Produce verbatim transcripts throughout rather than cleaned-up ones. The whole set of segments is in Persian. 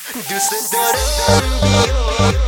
دوست دارم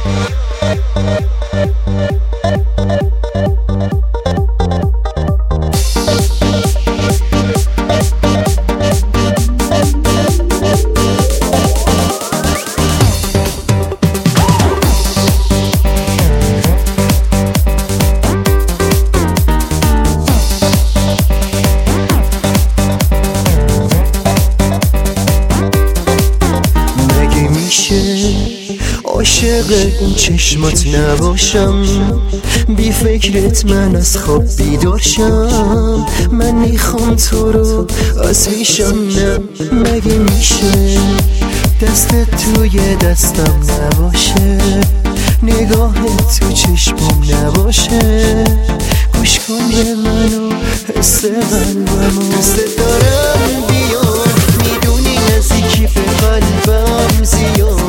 عاشق این چشمات نباشم، بی فکرت من از خواب بیدار شم. من میخوام تو رو از پیشم، مگه میشه دستت توی دستم نباشه، نگاهت تو چشمم نباشه. گوش کن به منو، حس قلبمو. دوست دارم بیا، میدونی نزدیکی به قلبم زیاد،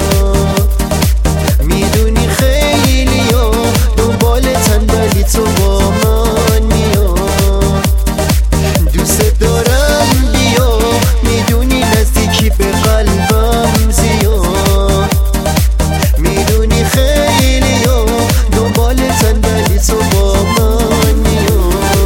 میدونی خیلی ها دنبالتن ولی تو با من میاد. دوست دارم بیا، میدونی نزدیکی به قلبم زیاد، میدونی خیلی ها دنبالتن ولی تو با من میاد.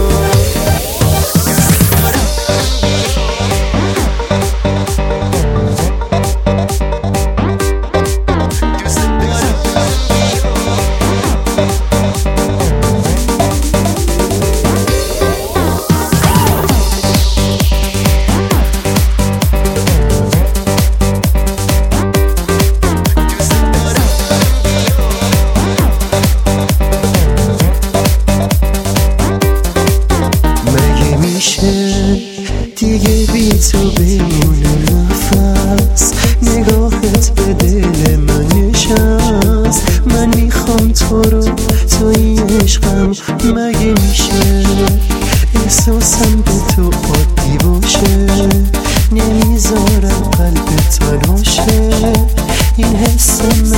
دیگه بی تو بمونه نفس، نگاهت به دل من نشست. من میخوام تو رو، تو این عشقم، مگه میشه احساسم به تو عادی باشه؟ نمیذارم قلبت تنها شه، این حسم